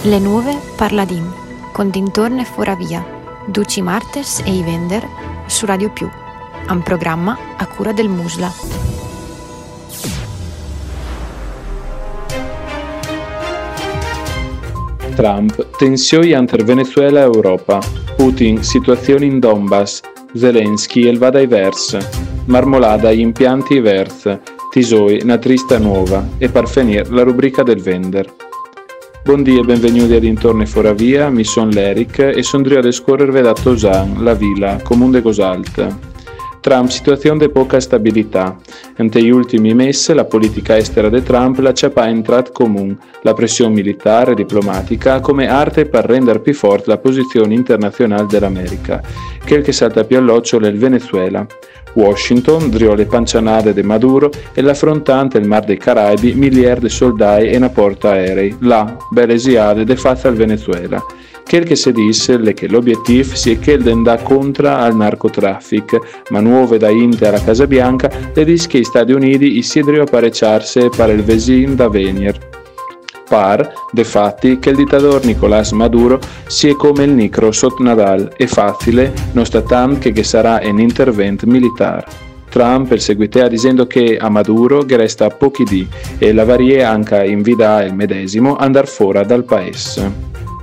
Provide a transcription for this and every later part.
Le nuove parladim, con dintorne fora via, Duci Martes e Ivender su Radio Più, un programma a cura del Musla. Trump, tensioni inter Venezuela e Europa, Putin, situazione in Donbass, Zelensky, el vada vers, Marmolada, gli impianti vers, Tisoi, una trista nuova, e per finire la rubrica del Vender. Buondì e benvenuti ad Intorno Fora Via, mi son l'Eric e son drio ad escorrervi da Tosan, la villa, comune de Gosalt. Trump, situazione di poca stabilità. Ante gli ultimi mesi la politica estera di Trump la ciapa entrat comune, la pressione militare e diplomatica come arte per rendere più forte la posizione internazionale dell'America, quel che salta più all'occhio è il Venezuela. Washington, drio le pancianate di Maduro e l'affrontante il Mar dei Caraibi, miliardi di soldati e una porta aerei, là, belle siade de fatta al Venezuela. Quel che si dice è che l'obiettivo sia che il da contra al narcotraffic, ma nuove da Inter alla Casa Bianca le dice che gli Stati Uniti si drio apparecciarsi per il vesin da venir. Par, de fatti, che il dittatore Nicolás Maduro sia come il Nicro sotto Nadal e facile, non sta tanto che sarà un intervento militare. Trump seguitea dicendo che a Maduro che resta pochi dì e la varie anche invita il medesimo andar fuori dal paese.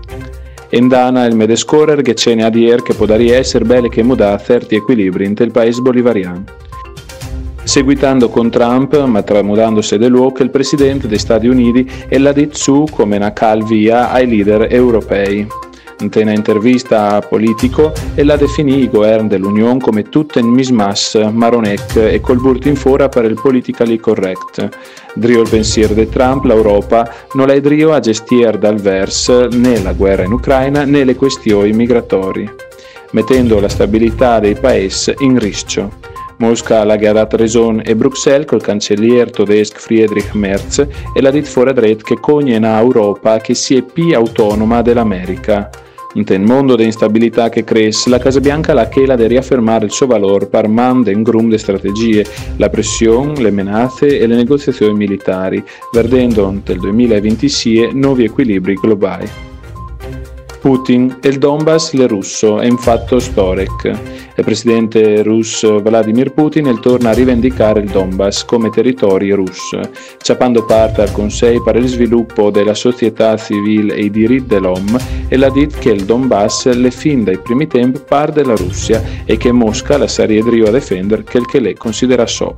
Endana il mede scorrer che ce ne a dire che può essere belle che muda certi equilibri nel paese bolivariano. Seguitando con Trump, ma tramudandosi dell'uoco, il presidente degli Stati Uniti e l'ha detto su come una calvia ai leader europei. In una intervista a Politico, e la definì il governo dell'Unione come tutto in mismas, maronec e col burtin fora per il politically correct. Drio il pensiero di Trump, l'Europa non è drio a gestire dal vers né la guerra in Ucraina né le questioni migratorie, mettendo la stabilità dei paesi in rischio. Mosca l'ha dato ragione e Bruxelles col cancelliere tedesco Friedrich Merz e l'ha detto fuori dret che cogne una Europa che sia più autonoma dell'America. Nel mondo di instabilità che cresce, la Casa Bianca la chela di riaffermare il suo valore per man den grum de strategie, la pressione, le menazze e le negoziazioni militari, verdendo nel 2026 nuovi equilibri globali. Putin e il Donbass le russo è un fatto storico. Il presidente russo Vladimir Putin torna a rivendicare il Donbass come territorio russo, ciapando parte al Consiglio per il sviluppo della società civile e i diritti dell'uomo e l'ha detto che il Donbass le fin dai primi tempi parte della Russia e che Mosca la sarebbe drio a difendere quel che lei considera so.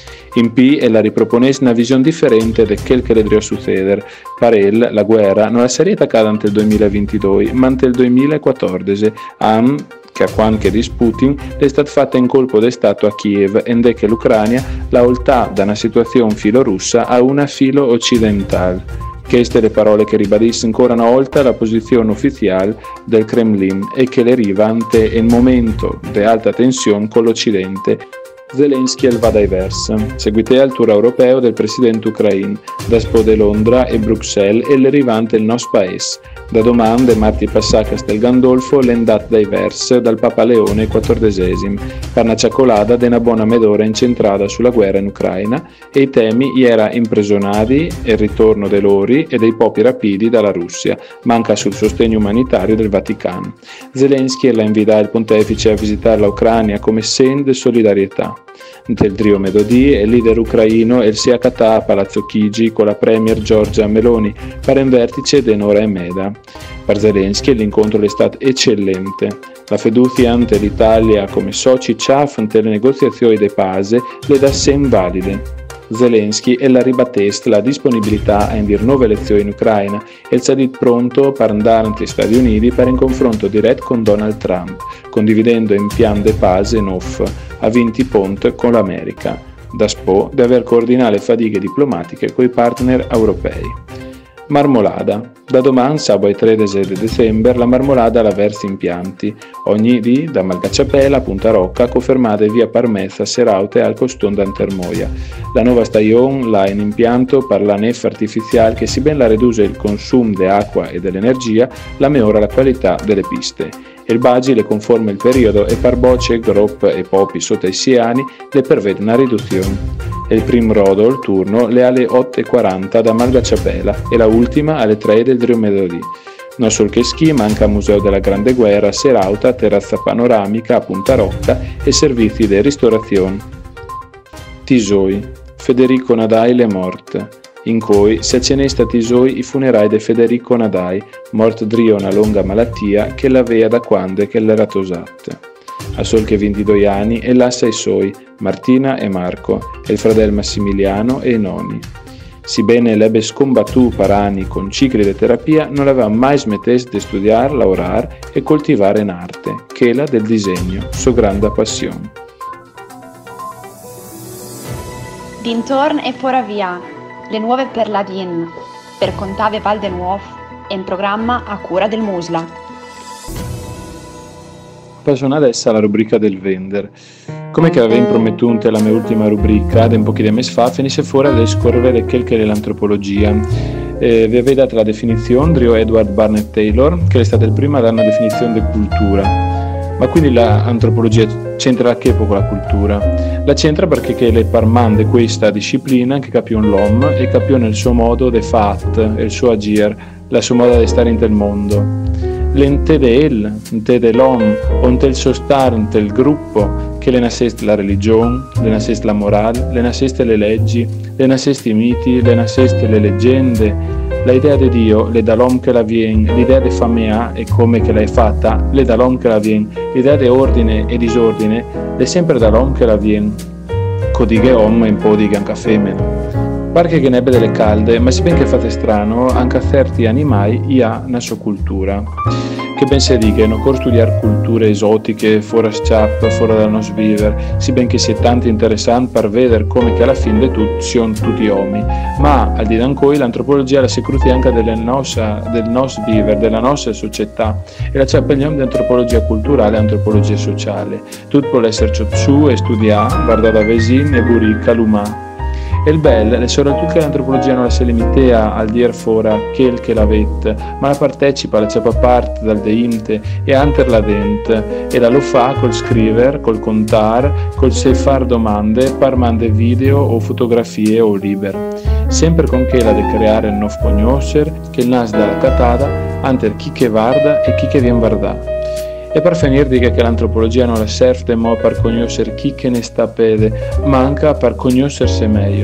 In P e la riproponesse una visione differente di quel che le drio succedere. Per elle la guerra non la sarebbe attaccata nel 2022, ma nel 2014, anno che a quanto di Putin è stata fatta in colpo di Stato a Kiev e che l'Ucraina l'ha voltata da una situazione filo-russa a una filo-occidentale. Queste le parole che ribadisce ancora una volta la posizione ufficiale del Cremlin e che le arrivante in momento di alta tensione con l'Occidente. Zelensky el vada vers. Seguitea il tour europeo del presidente ucraino, da Spo de Londra e Bruxelles e l'arrivante il nostro paese. Da domande marti passà a Castel Gandolfo l'endat dai vers dal Papa Leone XIV, per una ciaccolata di una buona mezz'ora incentrata sulla guerra in Ucraina e i temi era imprigionati, il ritorno dei lori e dei popi rapidi dalla Russia, manca sul sostegno umanitario del Vaticano. Zelensky la invita il pontefice a visitare l'Ucraina come segno di solidarietà. Nel trio Medodì il leader ucraino el si accatà a Palazzo Chigi con la premier Giorgia Meloni per un vertice d'un'ora e mezza. Per Zelensky l'incontro è stato eccellente. La fiducia ante l'Italia come soci CHAF ante le negoziazioni di pace le dà sem valide. Zelensky e la ribatteste la disponibilità a indire nuove elezioni in Ucraina e il sadit pronto per andare agli Stati Uniti per un confronto diretto con Donald Trump, condividendo in pian de pace in off a 20 punti con l'America, da Spo di aver coordinato le fatiche diplomatiche coi partner europei. Marmolada. Da domani, sabato 13 di dicembre, la marmolada la versa impianti. Ogni dì, da Malgacciapela a Punta Rocca, confermate via Parmezza, Seraute al Coston d'Antermoia. La nuova stagione la in impianto per la nef artificiale che si ben la riduce il consumo di acqua e dell'energia, la migliora la qualità delle piste. Il Bagi le conforma il periodo e per bocce, grop e popi sotto i 6 anni le prevede una riduzione. Il primo rodo, il turno, le alle 8:40 da Malgacciapela e la ultima alle 3 del Drio Medodì. Non solo che schi, manca Museo della Grande Guerra, Serauta, terrazza panoramica a Punta Rocca e servizi di ristorazione. Tisoi, Federico Nadai le morte. In cui si accenesta Tisoi i funerali di Federico Nadai, morto drio una lunga malattia che l'aveva da quando che l'era tosata. A sol che 22 anni e lassa i suoi, Martina e Marco, e il fratello Massimiliano e i nonni. Sebbene l'ebbe scombattuto per anni con cicli di terapia, non aveva mai smesso di studiare, lavorare e coltivare in arte, che la del disegno, sua grande passione. Dintorn e fora via, le nuove per Ladin, per Contave Val de Nuovo, e in programma a cura del Musla. Passiamo adesso alla rubrica del Vender. Come che avevo promettuto la mia ultima rubrica, da un po' di mesi fa, finisse fuori del scorrere quel che è l'antropologia. Vi avevo dato la definizione di Edward Barnett Taylor, che è stata il primo a dare una definizione di cultura. Ma quindi l'antropologia c'entra che con la cultura? La c'entra perché che le parmande questa disciplina che capione l'uomo e capione il suo modo di fare, il suo agire, la sua moda di stare in tel mondo. L'ente dell'uomo, onte il sostante, il gruppo, che le nasceste la religione, le nasceste la morale, le nasceste le leggi, le nasceste i miti, le nasceste le leggende, l'idea di Dio, le da l'uomo che la viene, l'idea di famea e come che l'hai fatta, le da l'uomo che la viene, l'idea di ordine e disordine, le sempre da l'uomo che la viene, codighe uomo e un po' di anche femmina. Pare che nebbe delle calde, ma se ben che fate strano, anche a certi animali ha una sua cultura. Che ben si dica, non occorre studiare culture esotiche, fuori sciap, fuori dal nostro vivere, si ben che sia tanto interessante per vedere come che alla fine di tutto siano tutti uomini. Ma al di là di l'antropologia la si cruti anche del nostro vivere, della nostra società, e la c'è per gli di antropologia culturale e antropologia sociale. Tutto può essere su e studiare, guardare da vesini e burica l'umà. E il bello è soprattutto che l'antropologia non la si limita al dir fora quel che l'avete, ma la partecipa, la ciapa parte dal deinte e anter la dente, e la lo fa col scrivere, col contare, col se far domande, par mande video o fotografie o liber. Sempre con che la de creare il nuovo conoscer, che il nas dalla catada, anter chi che varda e chi che vien vardà. E per finire dica che l'antropologia non la serve mo per conoscere chi che ne sta pede, ma anche per conoscersi meglio.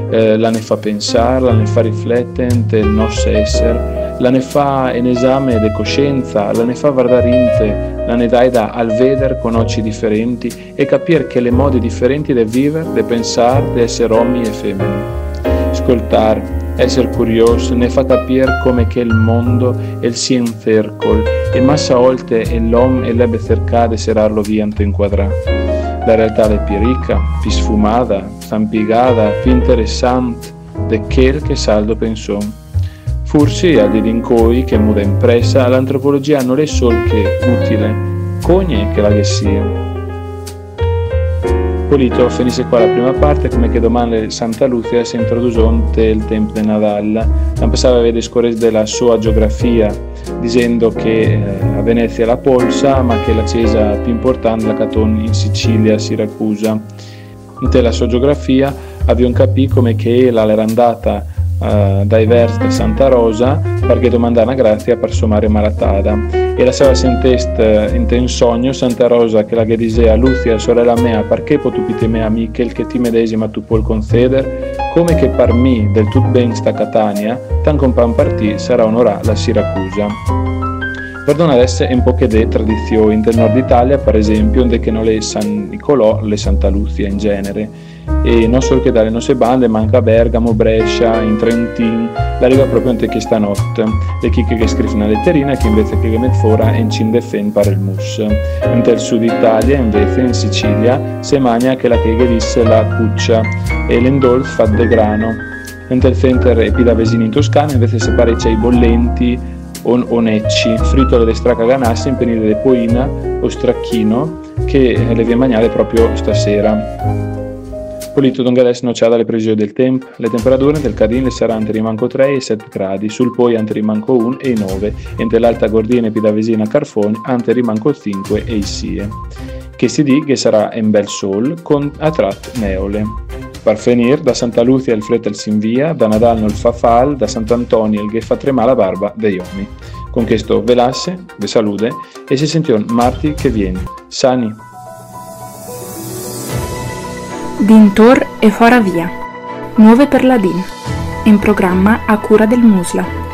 La ne fa pensare, la ne fa riflettere il nostro essere, la ne fa un esame di coscienza, la ne fa guardare in te, la ne dai da al vedere con occhi differenti e capire che le modi differenti di vivere, di pensare, di essere uomini e femmine. Ascoltare, essere curioso, ne fa capire come che il mondo è il sien cercolo e massa volte è l'uomo e l'ebbe cercato di serarlo via in inquadrare. La realtà è più ricca, più sfumata, stampigata, più interessante di quel che Saldo pensò. Forse al di d'incoi che muda impressa, l'antropologia non è solo che utile, cogne che la che sia. Polito finisce qua la prima parte, come che domani Santa Lucia si introduce il tempo di Nadal. Non passava a vedere scorrere della sua geografia, dicendo che a Venezia la polsa, ma che la chiesa più importante la Caton in Sicilia, Siracusa. In la sua geografia abbiamo capito come che l'era andata dai versi di Santa Rosa perché domandava una grazia per sua Maria Malatada. E la sua sentesta in sogno Santa Rosa che la che diceva Lucia sorella mea perché potupite me a me quel che ti medesima tu puoi conceder come che per me del tut ben sta Catania tan con pan partì sarà onorà la Siracusa. Perdona adesso un po' che de tradizioni del nord Italia, per esempio onde che non le San Nicolò le Santa Lucia in genere, e non solo che dalle nostre bande ma anche a Bergamo, Brescia, in Trentin l'arriva proprio in questa notte le chicche che scrivono una letterina che invece che met fora in cindefen per il mus in del sud Italia invece in Sicilia se magna che la che disse la cuccia e l'endol fa de grano in del center e pidavesini in Toscana invece se parecchia i bollenti o necci fritole de stracaganassi in penile de poina o stracchino che le vie magnare proprio stasera. Polito dunque adesso non c'è dalle previsioni del tempo. Le temperature del Cadin le saranno entre rimanco 3 e 7 gradi, sul poi entre rimanco 1 e 9, entre l'Alta Gordina e Pidavesina Carfoni entre rimanco 5 e 6. Che si dice che sarà un bel sol con a tratti neole. Parfenir, da Santa Lucia il Fretel s'invia, da Nadal il fa fal, da Sant'Antonio il che fa tremà la barba dei omi. Con questo velasse, ve salude e si sention marti che viene. Sani. Dintor e fora via. Nuove per la DIN. In programma a cura del Musla.